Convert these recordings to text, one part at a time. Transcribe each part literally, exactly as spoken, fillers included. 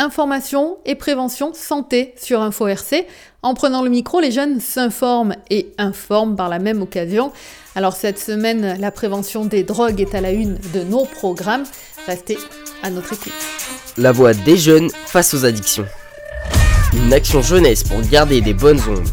information et prévention santé sur Info R C. En prenant le micro, les jeunes s'informent et informent par la même occasion. Alors cette semaine, la prévention des drogues est à la une de nos programmes. Restez à notre écoute. La voix des jeunes face aux addictions. Une action jeunesse pour garder des bonnes ondes.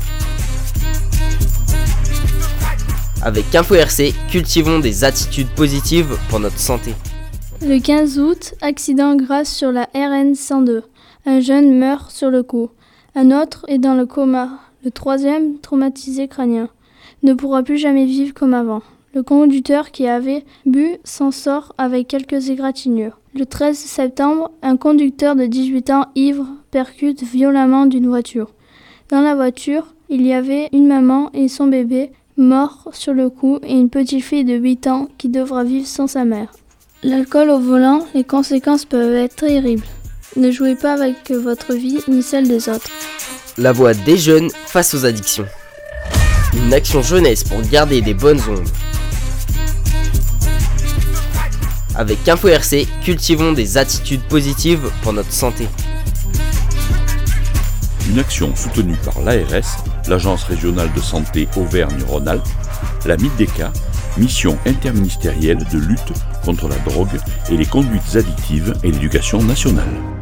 Avec Info R C, cultivons des attitudes positives pour notre santé. Le quinze août, accident grave sur la R N cent deux. Un jeune meurt sur le coup. Un autre est dans le coma. Le troisième, traumatisé crânien, ne pourra plus jamais vivre comme avant. Le conducteur qui avait bu s'en sort avec quelques égratignures. Le treize septembre, un conducteur de dix-huit ans ivre percute violemment d'une voiture. Dans la voiture, il y avait une maman et son bébé morts sur le coup et une petite fille de huit ans qui devra vivre sans sa mère. L'alcool au volant, les conséquences peuvent être terribles. Ne jouez pas avec votre vie ni celle des autres. La voix des jeunes face aux addictions. Une action jeunesse pour garder des bonnes ondes. Avec Info R C, cultivons des attitudes positives pour notre santé. Une action soutenue par l'A R S, l'Agence régionale de santé Auvergne-Rhône-Alpes, la MIDECA, mission interministérielle de lutte contre la drogue et les conduites addictives et l'éducation nationale.